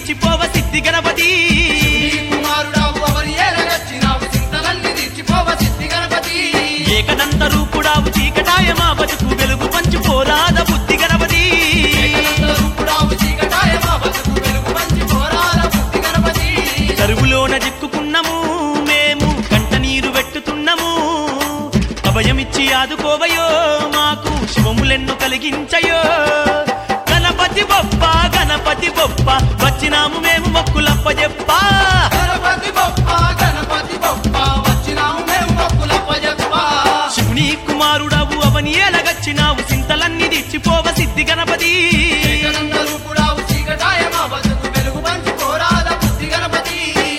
తీర్చిపోవ సిద్ధి గణపతి కుమారుడావు అవని ఏలగచ్చినావు చింతలన్నీ తీర్చిపోవ సిద్ధి గణపతి ఏకదంత రూపుడావు చీకటాయ మా బతుకు వెలుగు పంచుకోరాద బుద్ధి గణపతి రూపుడావు చీకటాయ మా బతుకు వెలుగు పంచుకోరాద బుద్ధి గణపతి కరువులోన చిక్కుకున్నము మేము కంట నీరు వెట్టుతున్నాము అభయమిచ్చి ఆదుకోవయో మాకు శుభములెన్ను కలిగించయో గణపతి బొప్ప వచ్చినాము మేము మొక్కులప్పజెప్ప గణపతి బొప్ప వచ్చినాము మేము మొక్కులప్పజెప్ప శివుని కుమారుడవు అవని ఏలగచ్చినావు చింతలన్నీ తీర్చిపోవ సిద్ధి గణపతి రూపుడావు చీకటాయ మా బతుకు వెలుగు పంచుకోరాద బుద్ధి గణపతి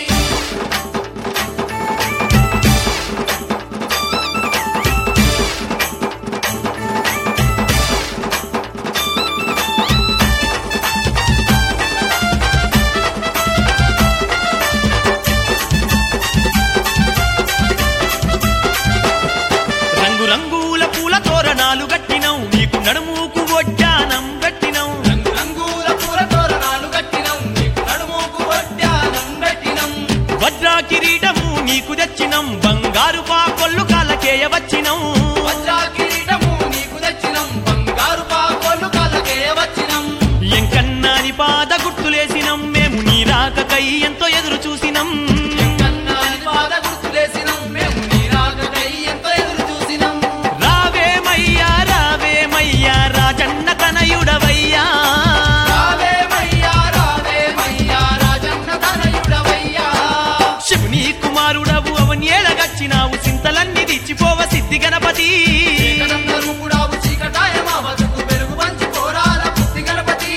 రంగుల పూల తోరణాలు గట్టినవు నీకు నడుముకు వడ్డానం పెట్టినవు రంగుల పూల తోరణాలు కట్టినవు నీకు నడుముకు వడ్డానం పెట్టినం వజ్రా కిరీటము నీకు తెచ్చినం బంగారు పాకొల్లు కాలకేయ వచ్చినం వజ్రా కిరీటము నీకు తెచ్చినం బంగారు పాకొల్లు కాలకేయ వచ్చినం ఎంకన్నాని పాద గుర్తులేసినం మేము నీ రాకకై ఎంతో ఎదురు చూసినం ఎంకన్నాని పాద గుర్తులేసినం మేము నీ రాకకై ఎంతో ఎదురు చూసినం రావేమయ్యా రాజన్న తనయుడవయ్యా రావేమయ్యా రాజన్న తనయుడవయ్యా శివుని కుమారుడవు అవని ఏలగచ్చినావు చింతలన్నీ తీర్చిపోవ సిద్ధి గణపతి రూపుడావు చీకటాయ మా బతుకు వెలుగు పంచుకోరాద బుద్ధి గణపతి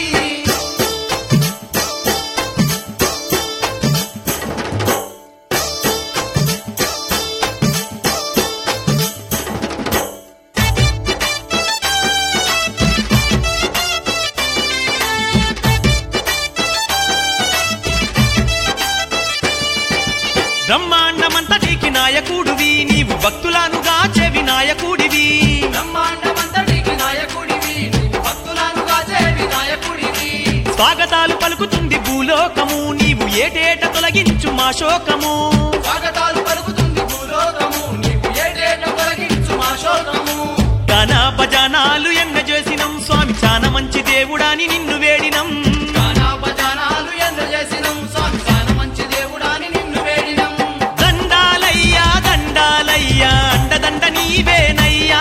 బ్రహ్మాండమంతటికి నాయకుడివి నీవు భక్తులను గాచే వినాయకుడివి బ్రహ్మాండమంతటికి నాయకుడివి నువ్వు భక్తులను గాచే వినాయకుడివి స్వాగతాలు పలుకుతుంది భూలోకము నీవు ఏటేట తొలగించు మా శోకము స్వాగతాలు పలుకుతుంది భూలోకము నీవు ఏటేట తొలగించు మా శోకము గానా భజనాలు ఎన్న చేసినం స్వామి చాన మంచి దేవుడాని నిన్ను వేడినం గానా భజనాలు చేసినం స్వామి చాలా మంచి దేవుడాని నిన్ను వేడినం దండాలయ్యా అండదండ నీవేనయ్యా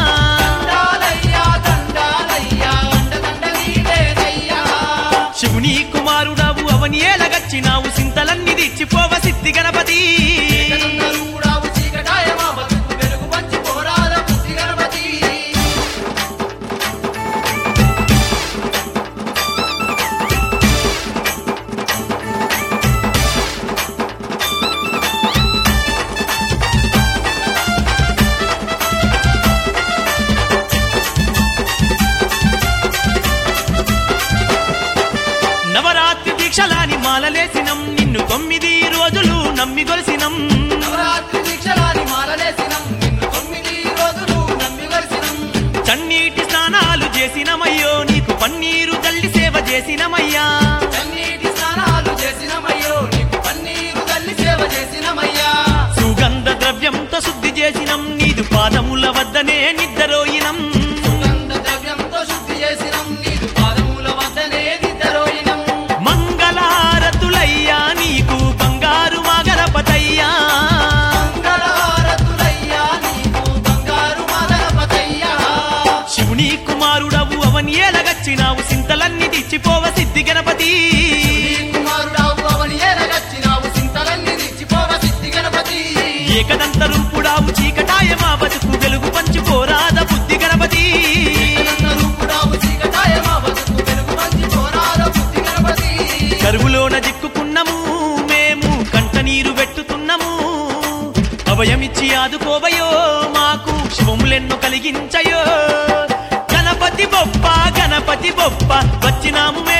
దండాలయ్యా అండదండ నీవేనయ్యా శివుని కుమారుడవు అవని ఏలగచ్చినావు చింతలన్నీ తీర్చిపోవ సిద్ధి గణపతి రూపుడావు చీకటాయ మా బతుకు వెలుగు పంచుకోరాద బుద్ధి గణపతి నవరాత్రి దీక్షలాని మాలలేసినం నిన్ను 9 రోజులు నమ్మి గొలిసినం నవరాత్రి దీక్షలాని మాలలేసినం నిన్ను 9 రోజులు నమ్మి వరిసినం చన్నీటి స్నానాలు చేసినమయ్యో నీకు పన్నీరు తల్లి సేవ చేసినమయ్యా చన్నీటి స్నానాలు చేసినమయ్యో నీకు పన్నీరు తల్లి సేవ చేసినమయ్యా సుగంధ ద్రవ్యంతో శుద్ధి చేసినం నీదు పాదముల వద్దనే నిద్రరోయినం సుగంధ ద్రవ్యంతో శుద్ధి చేసినం నీదు పాదముల వద్దనే నిద్రపోయినం మంగళహారతులయ్యా నీకు బంగారు మా గణపతయ్యా మంగళహారతులయ్యా నీకు బంగారు మా గణపతయ్యా శివుని కుమారుడవు అవని ఏలగచ్చినావు చింతలన్నీ తీర్చిపోవ సిద్ధి గణపతి కుమారుడావు అవని ఏలగచ్చినావు చింతలన్నీ తీర్చిపోవ సిద్ధి గణపతి ఏకదంత రూపుడావు చీకటాయ మా బతుకు వెలుగు పంచుకోరాద బుద్ధి గణపతి రూపుడావు చీకటాయ మా బతుకు వెలుగు పంచుకోరాద బుద్ధి గణపతి కరువులోన దిక్కుకున్నము మేము కంట నీరు వెట్టుతున్నాము అభయమిచ్చి ఆదుకోవయో మాకు శుభములెన్ను కలిగించయో గణపతి బొప్ప వచ్చినాము